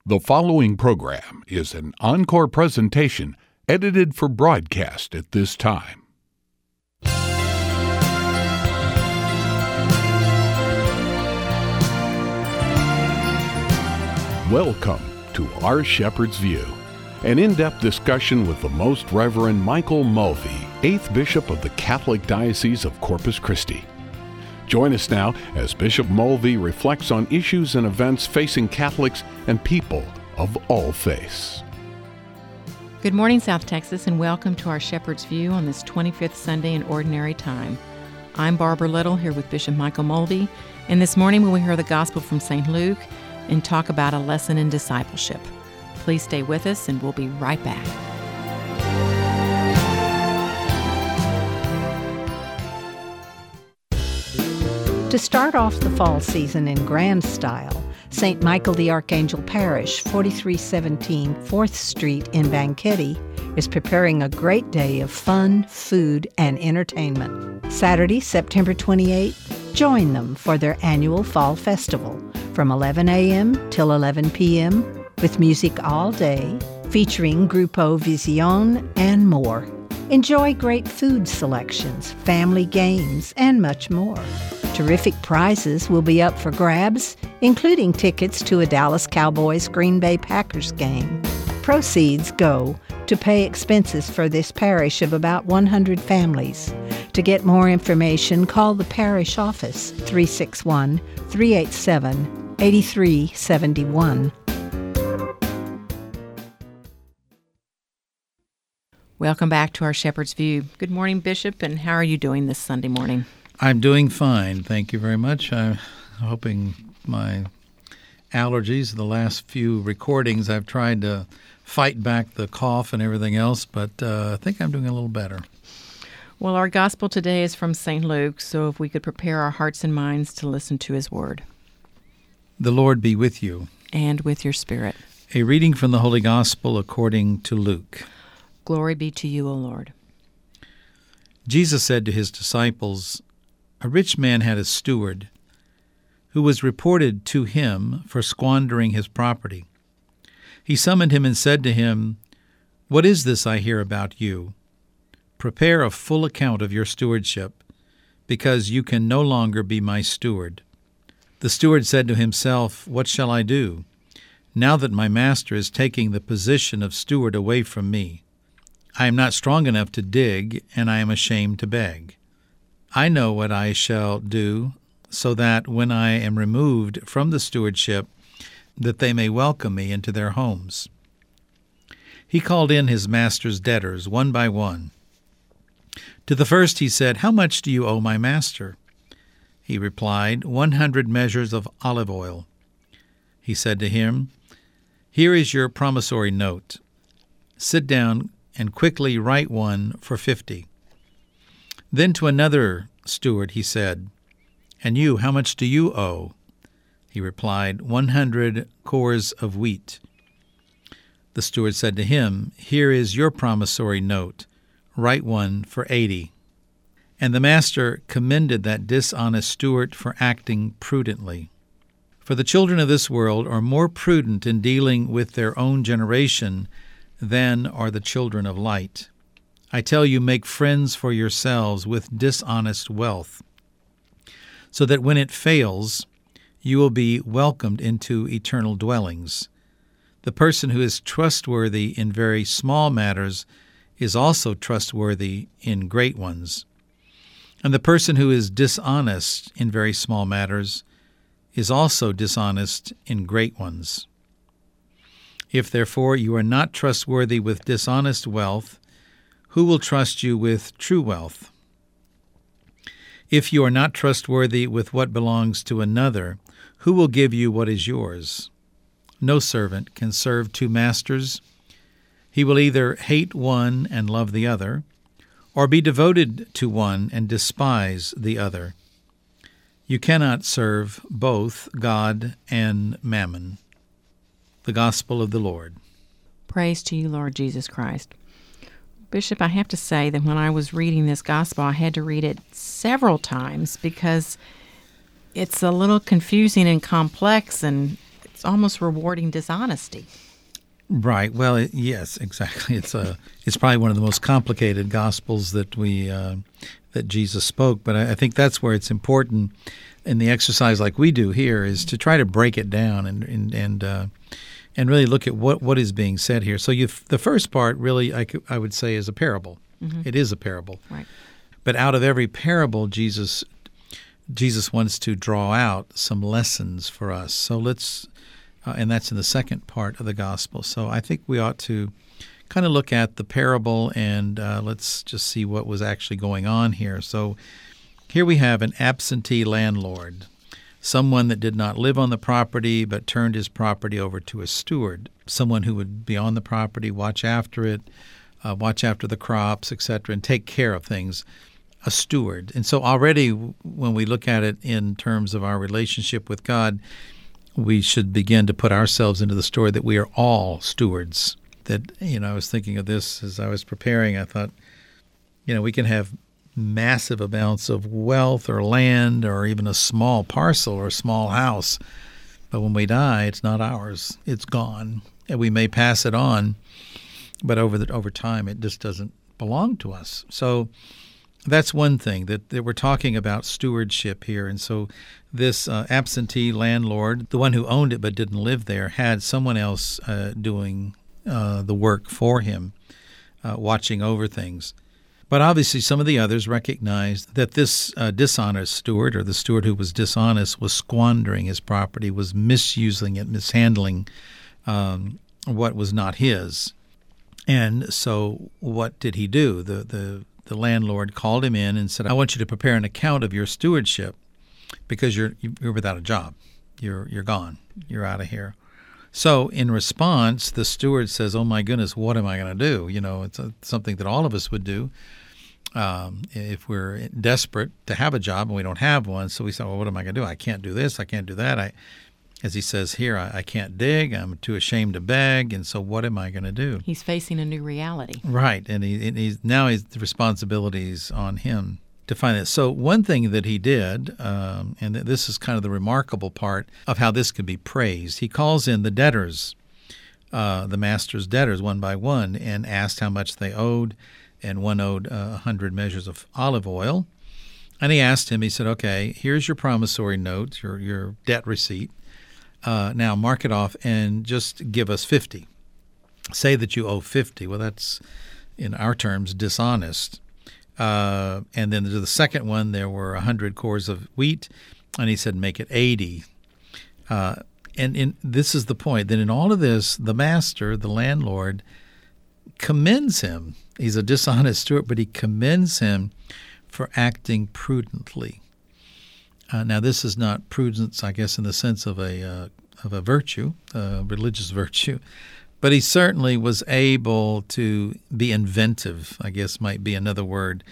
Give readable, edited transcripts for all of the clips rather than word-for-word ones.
The following program is an encore presentation edited for broadcast at this time. Welcome to Our Shepherd's View, an in-depth discussion with the Most Reverend Michael Mulvey, 8th Bishop of the Catholic Diocese of Corpus Christi. Join us now as Bishop Mulvey reflects on issues and events facing Catholics and people of all faiths. Good morning, South Texas, and welcome to our Shepherd's View on this 25th Sunday in Ordinary Time. I'm Barbara Little here with Bishop Michael Mulvey, and this morning we will hear the Gospel from St. Luke and talk about a lesson in discipleship. Please stay with us, and we'll be right back. To start off the fall season in grand style, St. Michael the Archangel Parish, 4317 4th Street in Banquetti, is preparing a great day of fun, food, and entertainment. Saturday, September 28th, join them for their annual Fall Festival from 11 a.m. till 11 p.m. with music all day, featuring Grupo Visión and more. Enjoy great food selections, family games, and much more. Terrific prizes will be up for grabs, including tickets to a Dallas Cowboys-Green Bay Packers game. Proceeds go to pay expenses for this parish of about 100 families. To get more information, call the parish office, 361-387-8371. Welcome back to our Shepherd's View. Good morning, Bishop, and how are you doing this Sunday morning? I'm doing fine, thank you very much. I'm hoping my allergies, the last few recordings, I've tried to fight back the cough and everything else, but I think I'm doing a little better. Well, our gospel today is from St. Luke, so if we could prepare our hearts and minds to listen to his word. The Lord be with you. And with your spirit. A reading from the Holy Gospel according to Luke. Glory be to you, O Lord. Jesus said to his disciples, "A rich man had a steward who was reported to him for squandering his property. He summoned him and said to him, 'What is this I hear about you? Prepare a full account of your stewardship, because you can no longer be my steward.' The steward said to himself, 'What shall I do, now that my master is taking the position of steward away from me? I am not strong enough to dig, and I am ashamed to beg. I know what I shall do, so that when I am removed from the stewardship, that they may welcome me into their homes.' He called in his master's debtors one by one. To the first he said, 'How much do you owe my master?' He replied, 100 measures of olive oil.' He said to him, 'Here is your promissory note. Sit down and quickly write one for 50. Then to another steward he said, 'And you, how much do you owe?' He replied, 100 cores of wheat. The steward said to him, 'Here is your promissory note. Write one for 80. And the master commended that dishonest steward for acting prudently. For the children of this world are more prudent in dealing with their own generation than are the children of light. I tell you, make friends for yourselves with dishonest wealth, so that when it fails, you will be welcomed into eternal dwellings. The person who is trustworthy in very small matters is also trustworthy in great ones. And the person who is dishonest in very small matters is also dishonest in great ones. If therefore you are not trustworthy with dishonest wealth, who will trust you with true wealth? If you are not trustworthy with what belongs to another, who will give you what is yours? No servant can serve two masters. He will either hate one and love the other, or be devoted to one and despise the other. You cannot serve both God and mammon. The Gospel of the Lord. Praise to you, Lord Jesus Christ. Bishop, I have to say that when I was reading this gospel, I had to read it several times because it's a little confusing and complex, and It's almost rewarding dishonesty. Right. Well, yes, exactly. It's probably one of the most complicated gospels that that Jesus spoke. But I think that's where it's important in the exercise like we do here is to try to break it down and really look at what is being said here. So the first part really I would say is a parable. Mm-hmm. It is a parable. Right. But out of every parable, Jesus wants to draw out some lessons for us. So let's, and that's in the second part of the gospel. So I think we ought to kind of look at the parable and let's just see what was actually going on here. So here we have an absentee landlord, someone that did not live on the property but turned his property over to a steward, someone who would be on the property, watch after it, watch after the crops, etc., and take care of things, a steward. And so already when we look at it in terms of our relationship with God, we should begin to put ourselves into the story that we are all stewards. That, I was thinking of this as I was preparing. I thought, we can have massive amounts of wealth or land or even a small parcel or a small house. But when we die, it's not ours. It's gone. And we may pass it on, but over time, it just doesn't belong to us. So that's one thing, that we're talking about stewardship here. And so this absentee landlord, the one who owned it but didn't live there, had someone else doing the work for him, watching over things. But obviously some of the others recognized that this dishonest steward, or the steward who was dishonest, was squandering his property, was misusing it, mishandling what was not his. And so what did he do? The landlord called him in and said, I want you to prepare an account of your stewardship because you're without a job. You're gone. You're out of here. So in response, the steward says, oh, my goodness, what am I going to do? It's something that all of us would do if we're desperate to have a job and we don't have one. So we say, well, what am I going to do? I can't do this. I can't do that. As he says here, I can't dig. I'm too ashamed to beg. And so what am I going to do? He's facing a new reality. Right. And the responsibilities on him to find it. So one thing that he did, and this is kind of the remarkable part of how this could be praised, he calls in the debtors, the master's debtors one by one, and asked how much they owed. And one owed 100 measures of olive oil. And he asked him, he said, okay, here's your promissory note, your debt receipt. Now mark it off and just give us 50. Say that you owe 50. Well, that's, in our terms, dishonest. And then the second one, there were 100 cores of wheat, and he said, make it 80. And this is the point, that in all of this, the master, the landlord, commends him. He's a dishonest steward, but he commends him for acting prudently. Now, this is not prudence, I guess, in the sense of a virtue, a religious virtue, but he certainly was able to be inventive, I guess might be another word,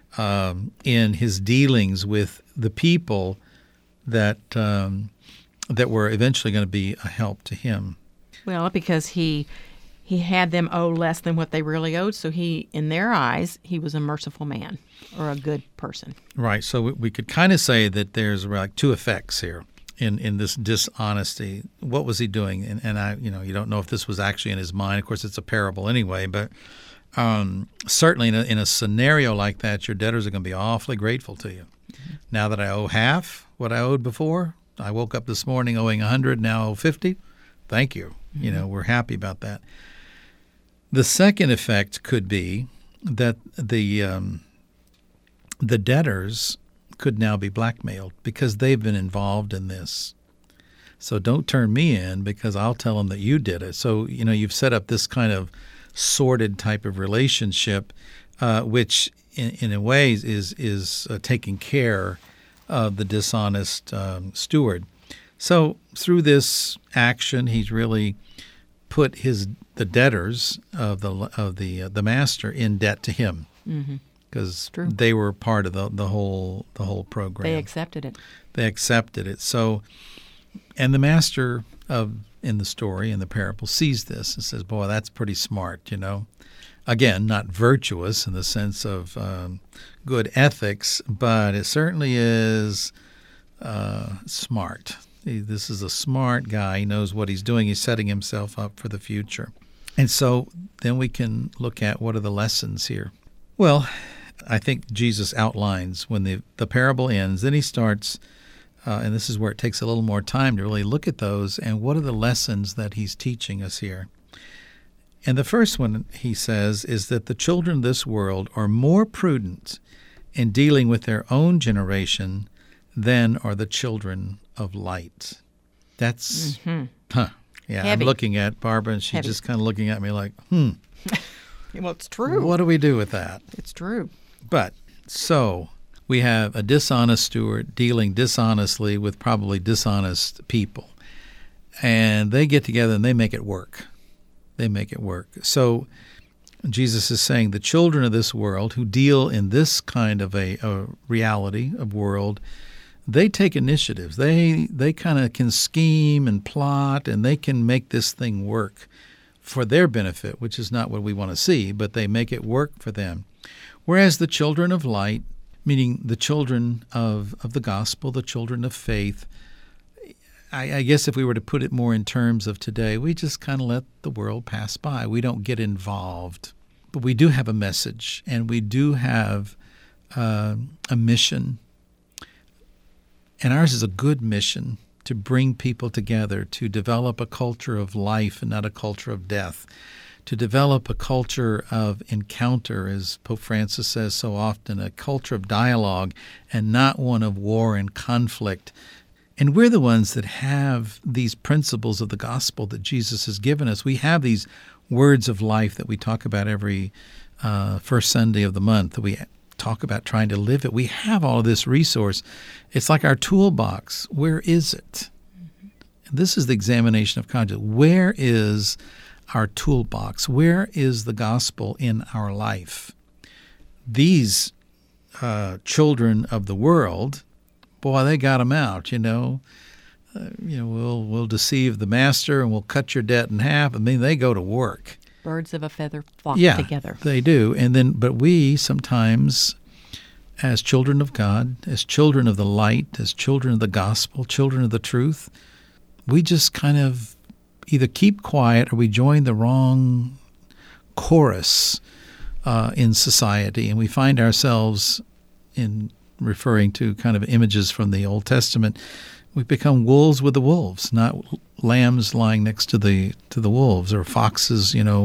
in his dealings with the people that were eventually going to be a help to him. Well, because he had them owe less than what they really owed, so in their eyes, he was a merciful man or a good person. Right. So we could kind of say that there's like two effects here in this dishonesty. What was he doing? And I, you don't know if this was actually in his mind. Of course, it's a parable anyway, but certainly in a scenario like that, your debtors are going to be awfully grateful to you. Mm-hmm. Now that I owe half what I owed before, I woke up this morning owing 100, now owe 50. Thank you. Mm-hmm. We're happy about that. The second effect could be that the debtors could now be blackmailed because they've been involved in this. So don't turn me in because I'll tell them that you did it. So, you've set up this kind of sordid type of relationship, which in a way is taking care of the dishonest steward. So through this action, he's really put the debtors of the master in debt to him, because they were part of the whole program. They accepted it. They accepted it. So, and the master in the story, in the parable, sees this and says, "Boy, that's pretty smart." Again, not virtuous in the sense of good ethics, but it certainly is smart. This is a smart guy. He knows what he's doing. He's setting himself up for the future. And so then we can look at what are the lessons here. Well, I think Jesus outlines when the parable ends. Then he starts, and this is where it takes a little more time to really look at those and what are the lessons that he's teaching us here. And the first one, he says, is that the children of this world are more prudent in dealing with their own generation than are the children of light. That's, Yeah, Heavy. I'm looking at Barbara, and she's Heavy. just kind of looking at me like, Well, it's true. What do we do with that? It's true. But, so, we have a dishonest steward dealing dishonestly with probably dishonest people. And they get together and they make it work. They make it work. So Jesus is saying the children of this world who deal in this kind of a reality of world, they take initiatives. They kind of can scheme and plot, and they can make this thing work for their benefit, which is not what we want to see, but they make it work for them. Whereas the children of light, meaning the children of the gospel, the children of faith, I guess if we were to put it more in terms of today, we just kind of let the world pass by. We don't get involved. But we do have a message, and we do have a mission. And ours is a good mission to bring people together, to develop a culture of life and not a culture of death, to develop a culture of encounter, as Pope Francis says so often, a culture of dialogue and not one of war and conflict. And we're the ones that have these principles of the gospel that Jesus has given us. We have these words of life that we talk about every first Sunday of the month, that we talk about trying to live it. We have all of this resource. It's like our toolbox. Where is it? And this is the examination of conscience. Where is our toolbox? Where is the gospel in our life? These children of the world, boy, they got them out, we'll deceive the master and we'll cut your debt in half. I mean, they go to work. Birds of a feather flock together. They do. But we sometimes, as children of God, as children of the light, as children of the gospel, children of the truth, we just kind of either keep quiet or we join the wrong chorus in society, and we find ourselves in referring to kind of images from the Old Testament. We've become wolves with the wolves, not lambs lying next to the wolves, or foxes. We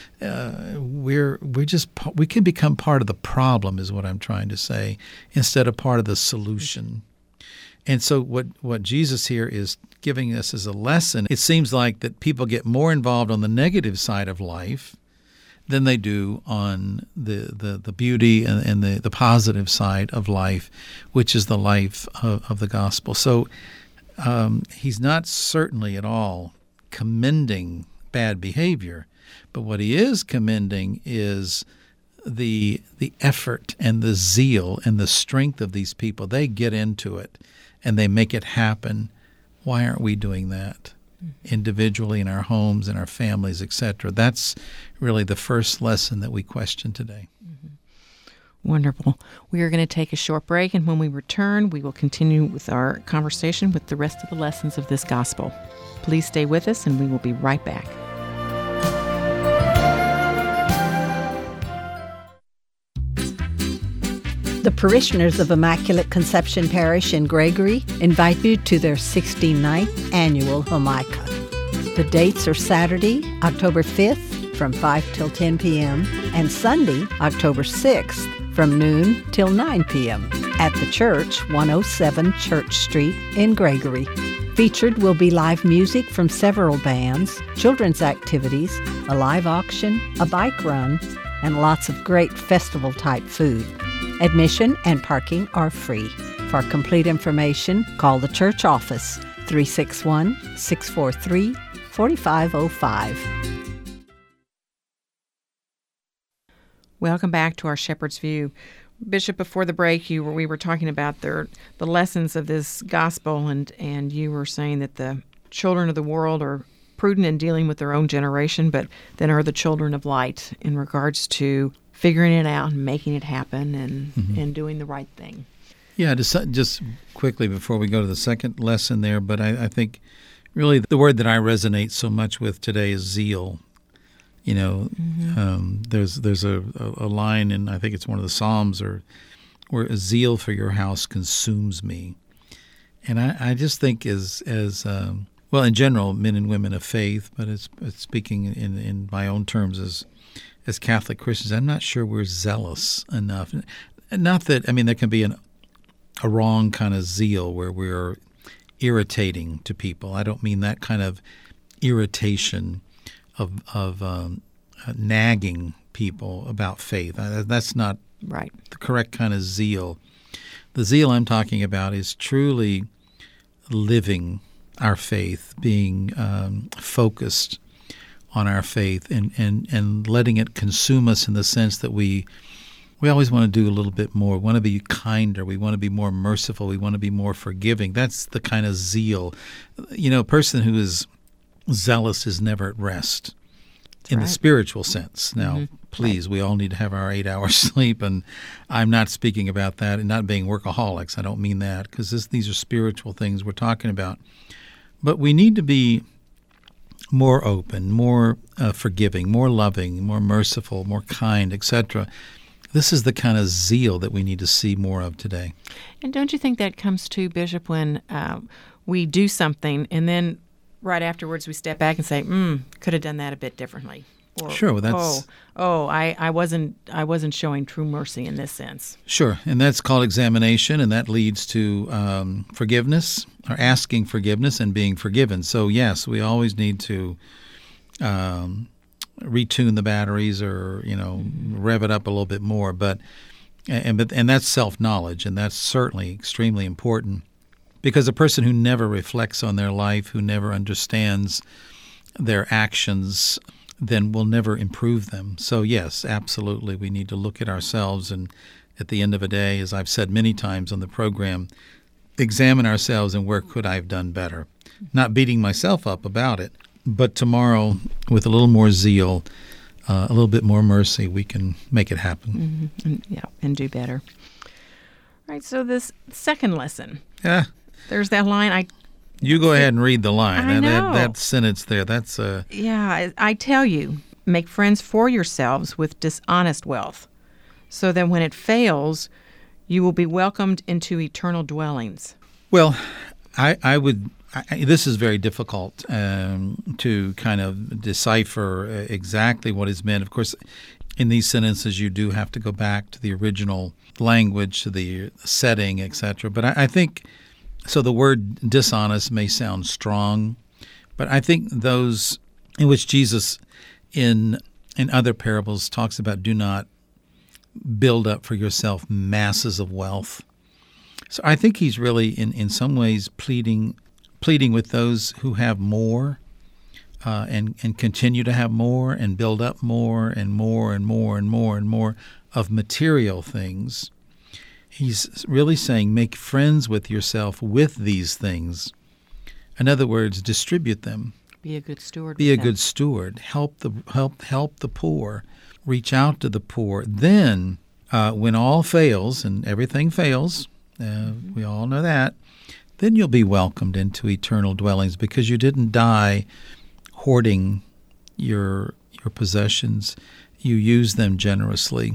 can become part of the problem, is what I'm trying to say, instead of part of the solution. And so what Jesus here is giving us as a lesson, it seems like that people get more involved on the negative side of life than they do on the beauty and the positive side of life, which is the life of the gospel. So he's not certainly at all commending bad behavior, but what he is commending is the effort and the zeal and the strength of these people. They get into it and they make it happen. Why aren't we doing that individually in our homes, in our families, etc.? That's really the first lesson that we question today. Wonderful. We are going to take a short break, and when we return, we will continue with our conversation with the rest of the lessons of this gospel. Please stay with us, and we will be right back. The parishioners of Immaculate Conception Parish in Gregory invite you to their 69th annual Homica. The dates are Saturday, October 5th from 5 till 10 p.m. and Sunday, October 6th from noon till 9 p.m. at the church, 107 Church Street in Gregory. Featured will be live music from several bands, children's activities, a live auction, a bike run, and lots of great festival-type food. Admission and parking are free. For complete information, call the church office, 361-643-4505. Welcome back to our Shepherd's View. Bishop, before the break, we were talking about the lessons of this gospel, and you were saying that the children of the world are prudent in dealing with their own generation, but then are the children of light in regards to figuring it out and making it happen and doing the right thing. Yeah, just quickly before we go to the second lesson there, but I think really the word that I resonate so much with today is zeal. You know, there's a line in, I think it's one of the Psalms, where a zeal for your house consumes me. And I just think as well, in general, men and women of faith, but it's speaking in my own terms as Catholic Christians, I'm not sure we're zealous enough. Not that, I mean, there can be a wrong kind of zeal where we're irritating to people. I don't mean that kind of irritation of nagging people about faith. That's not right. The correct kind of zeal. The zeal I'm talking about is truly living our faith, being focused on our faith and letting it consume us in the sense that we always want to do a little bit more. We want to be kinder. We want to be more merciful. We want to be more forgiving. That's the kind of zeal. You know, a person who is zealous is never at rest in the spiritual sense. Now, please, we all need to have our 8 hours sleep, and I'm not speaking about that and not being workaholics. I don't mean that, because these are spiritual things we're talking about. But we need to be more open, more forgiving, more loving, more merciful, more kind, etc. This is the kind of zeal that we need to see more of today. And don't you think that comes to, Bishop, when we do something and then right afterwards we step back and say, could have done that a bit differently? Or, sure, that's I wasn't showing true mercy in this sense. Sure, and that's called examination, and that leads to forgiveness, or asking forgiveness and being forgiven. So yes, we always need to retune the batteries, or rev it up a little bit more. But that's self-knowledge, and that's certainly extremely important, because a person who never reflects on their life, who never understands their actions, then we'll never improve them. So yes, absolutely, we need to look at ourselves, and at the end of a day, as I've said many times on the program, examine ourselves and where could I have done better. Not beating myself up about it, but tomorrow, with a little more zeal, a little bit more mercy, we can make it happen. And do better. All right, so this second lesson. Yeah. There's that line. You go ahead and read the line. I know. That sentence there, that's... Yeah, I tell you, make friends for yourselves with dishonest wealth, so that when it fails, you will be welcomed into eternal dwellings. Well, I would... this is very difficult to kind of decipher exactly what is meant. Of course, in these sentences, you do have to go back to the original language, to the setting, etc. But I think... So the word dishonest may sound strong, but I think those in which Jesus in other parables talks about, do not build up for yourself masses of wealth. So I think he's really in some ways pleading with those who have more and continue to have more and build up more and more and more and more and more of material things. He's really saying, make friends with yourself with these things. In other words, distribute them. Be a good steward. Be a good steward. Help the poor. Reach out to the poor. Then, when all fails, and everything fails, we all know that, then you'll be welcomed into eternal dwellings, because you didn't die hoarding your possessions. You use them generously.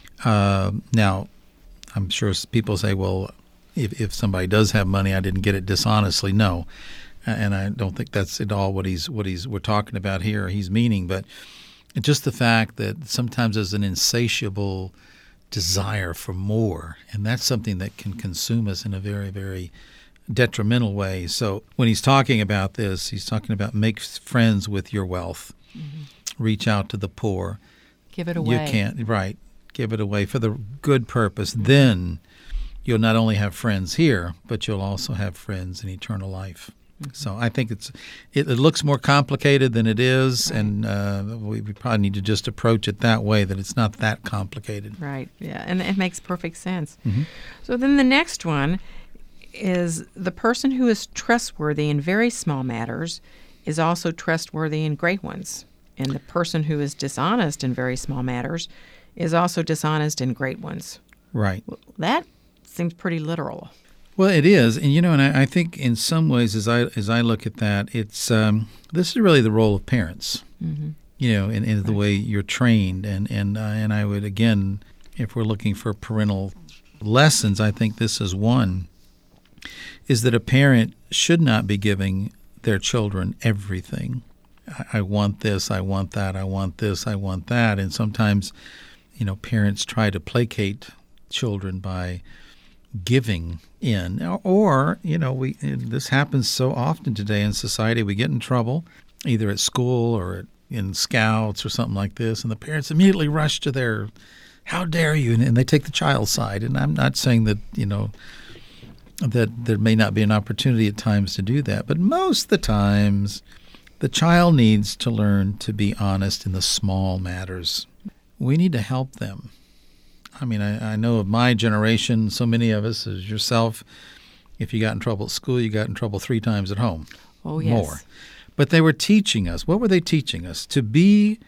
Now, I'm sure people say, well, if somebody does have money, I didn't get it dishonestly. No, and I don't think that's at all what we're talking about here. He's meaning, but just the fact that sometimes there's an insatiable desire for more, and that's something that can consume us in a very, very detrimental way. So when he's talking about this, he's talking about make friends with your wealth, reach out to the poor, give it away. You can't, right? Give it away for the good purpose. Then you'll not only have friends here, but you'll also have friends in eternal life. So I think it looks more complicated than it is, right. And we probably need to just approach it that way, that it's not that complicated. Right, yeah, and it makes perfect sense. So then the next one is, the person who is trustworthy in very small matters is also trustworthy in great ones. And the person who is dishonest in very small matters is also dishonest in great ones. Right. That seems pretty literal. Well, it is, and and I think in some ways, as I look at that, it's this is really the role of parents. Mm-hmm. In the way you're trained, and I would, again, if we're looking for parental lessons, I think this is one, is that a parent should not be giving their children everything. I want this, I want that, I want this, I want that, and sometimes, parents try to placate children by giving in, or this happens so often today in society. We get in trouble either at school or in Scouts or something like this, and the parents immediately rush to their "how dare you," and they take the child's side. And I'm not saying that that there may not be an opportunity at times to do that, but most of the times the child needs to learn to be honest in the small matters. We need to help them. I mean, I know of my generation, so many of us, as yourself, if you got in trouble at school, you got in trouble 3 times at home. Oh, yes. More. But they were teaching us. What were they teaching us? To be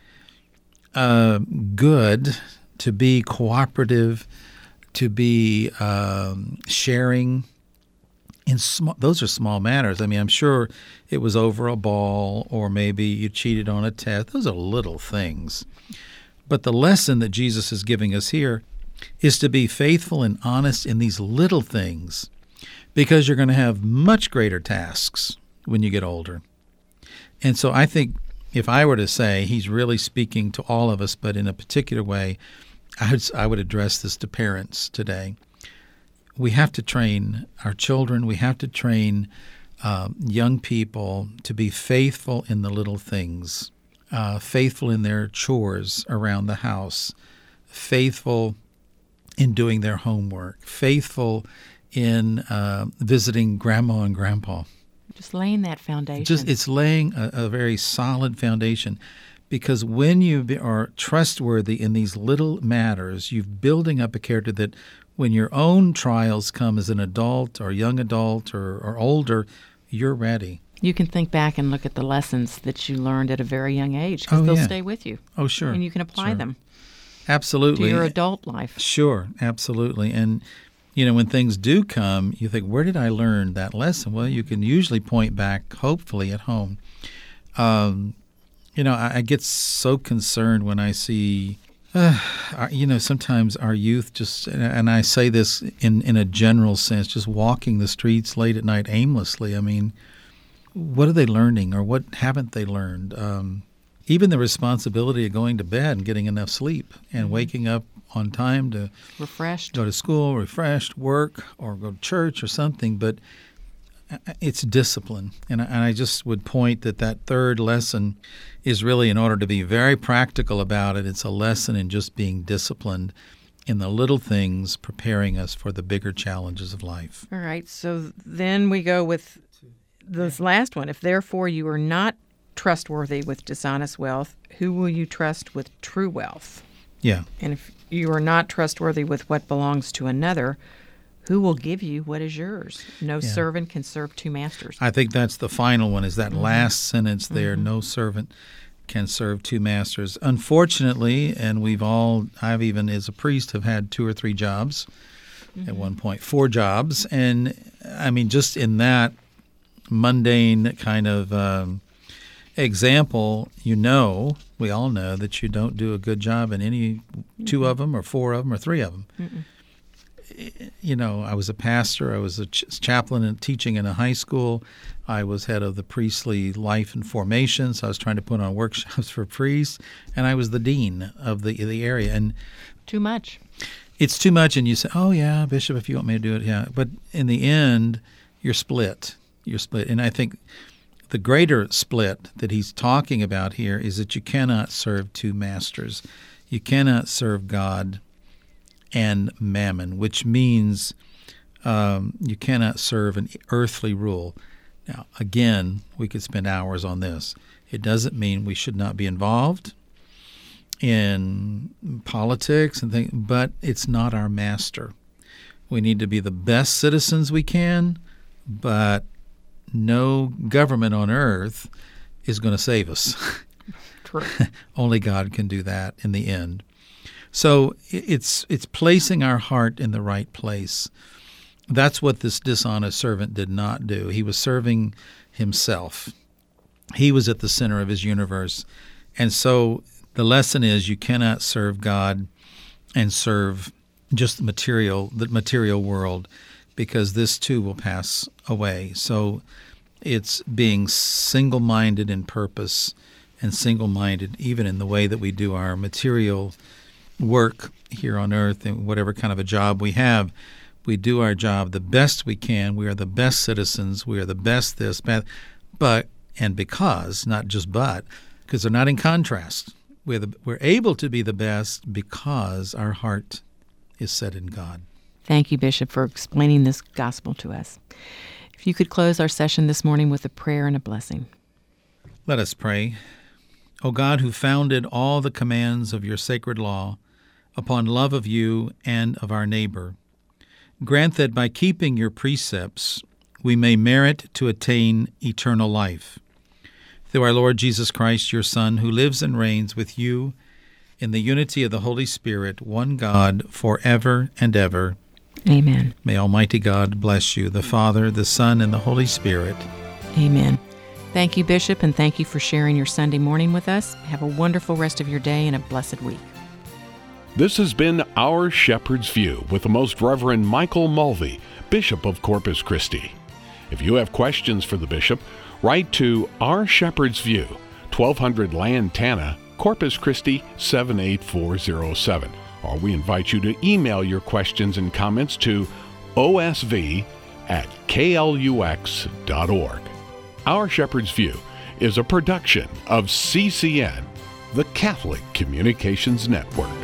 good, to be cooperative, to be sharing. Those are small matters. I mean, I'm sure it was over a ball, or maybe you cheated on a test. Those are little things. But the lesson that Jesus is giving us here is to be faithful and honest in these little things, because you're going to have much greater tasks when you get older. And so I think if I were to say, he's really speaking to all of us, but in a particular way, I would address this to parents today. We have to train our children. We have to train young people to be faithful in the little things, faithful in their chores around the house, faithful in doing their homework, faithful in visiting grandma and grandpa. Just laying that foundation. It's laying a very solid foundation, because when you are trustworthy in these little matters, you're building up a character that when your own trials come as an adult or young adult or older, you're ready. You can think back and look at the lessons that you learned at a very young age, because they'll stay with you. Oh, sure. And you can apply them. Absolutely. To your adult life. Sure, absolutely. And, when things do come, you think, where did I learn that lesson? Well, you can usually point back, hopefully, at home. I get so concerned when I see, sometimes our youth just, and I say this in a general sense, just walking the streets late at night aimlessly. I mean, what are they learning, or what haven't they learned? Even the responsibility of going to bed and getting enough sleep and waking up on time to refreshed, go to school, refreshed, work, or go to church or something. But it's discipline. And I just would point that third lesson is really, in order to be very practical about it, it's a lesson in just being disciplined in the little things, preparing us for the bigger challenges of life. All right. So then we go with this last one. If therefore you are not trustworthy with dishonest wealth, who will you trust with true wealth? Yeah. And if you are not trustworthy with what belongs to another, who will give you what is yours? No servant can serve 2 masters. I think that's the final one, is that last sentence there. No servant can serve 2 masters. Unfortunately, and I've even as a priest have had 2 or 3 jobs at one point, 4 jobs. And I mean, just in that mundane kind of example, we all know that you don't do a good job in any 2 of them or 4 of them or 3 of them. I was a pastor. I was a chaplain and teaching in a high school. I was head of the priestly life and formation, so I was trying to put on workshops for priests, and I was the dean of the area. And too much. It's too much, and you say, "Oh yeah, Bishop, if you want me to do it, yeah." But in the end, you're split. And I think the greater split that he's talking about here is that you cannot serve 2 masters. You cannot serve God and mammon, which means you cannot serve an earthly rule. Now, again, we could spend hours on this. It doesn't mean we should not be involved in politics and things, but it's not our master. We need to be the best citizens we can, but no government on earth is going to save us. True. Only God can do that in the end. So it's placing our heart in the right place. That's what this dishonest servant did not do. He was serving himself. He was at the center of his universe. And so the lesson is you cannot serve God and serve just the material world, because this too will pass away. So it's being single-minded in purpose and single-minded even in the way that we do our material work here on earth, and whatever kind of a job we have. We do our job the best we can. We are the best citizens. We are the best this, but, and because, not just but, because they're not in contrast. We're able to be the best because our heart is set in God. Thank you, Bishop, for explaining this gospel to us. If you could close our session this morning with a prayer and a blessing. Let us pray. O God, who founded all the commands of your sacred law upon love of you and of our neighbor, grant that by keeping your precepts we may merit to attain eternal life. Through our Lord Jesus Christ, your Son, who lives and reigns with you in the unity of the Holy Spirit, one God, forever and ever. Amen. May Almighty God bless you, the Father, the Son, and the Holy Spirit. Amen. Thank you, Bishop, and thank you for sharing your Sunday morning with us. Have a wonderful rest of your day and a blessed week. This has been Our Shepherd's View with the Most Reverend Michael Mulvey, Bishop of Corpus Christi. If you have questions for the Bishop, write to Our Shepherd's View, 1200 Lantana, Corpus Christi 78407. Or we invite you to email your questions and comments to osv@klux.org. Our Shepherd's View is a production of CCN, the Catholic Communications Network.